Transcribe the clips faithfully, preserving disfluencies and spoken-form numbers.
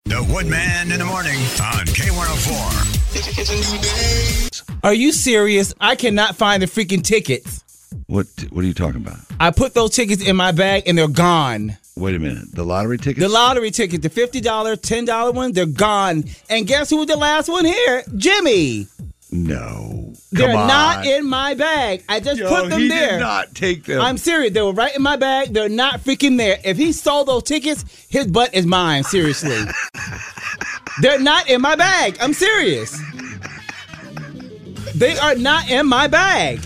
The Woodman in the morning on K one oh four. It's a new day. Are you serious? I cannot find the freaking tickets. What What are you talking about? I put those tickets in my bag and they're gone. Wait a minute. The lottery tickets? The lottery tickets, the fifty dollars, ten dollars ones, they're gone. And guess who was the last one here? Jimmy. No. They're Come on. not in my bag. I just Yo, put them he there. did not take them. I'm serious. They were right in my bag. They're not freaking there. If he stole those tickets, his butt is mine. Seriously. They're not in my bag. I'm serious. They are not in my bag.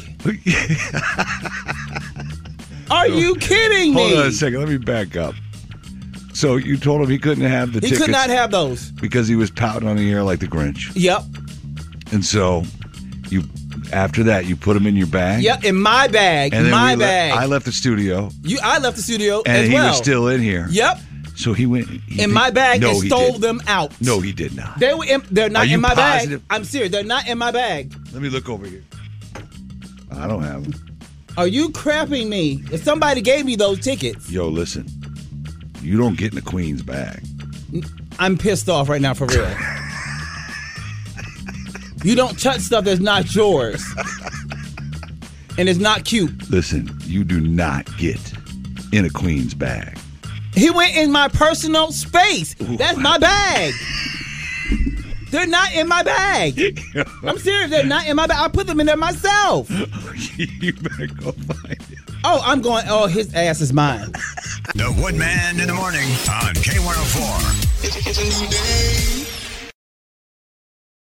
Are you kidding me? Hold on a second. Let me back up. So you told him he couldn't have the He tickets could not have those. because he was pouting on the air like the Grinch. Yep. And so you, after that, you put them in your bag. Yep. In my bag. And then my we le- bag. I left the studio, you. I left the studio and as he well. was still in here. Yep. So he went he In did- my bag no, and he stole didn't. them out. No, he did not. They were. In, they're not Are you in my positive? bag. I'm serious. They're not in my bag. Let me look over here. I don't have them. Are you crapping me? If somebody gave me those tickets, Yo, listen. You don't get in the Queen's bag. I'm pissed off right now for real. You don't touch stuff that's not yours. And it's not cute. Listen, you do not get in a Queen's bag. He went in my personal space. That's my bag. They're not in my bag. I'm serious. They're not in my bag. I put them in there myself. You better go find it. Oh, I'm going. Oh, his ass is mine. The Woodman in the morning on K one oh four. It's a new day.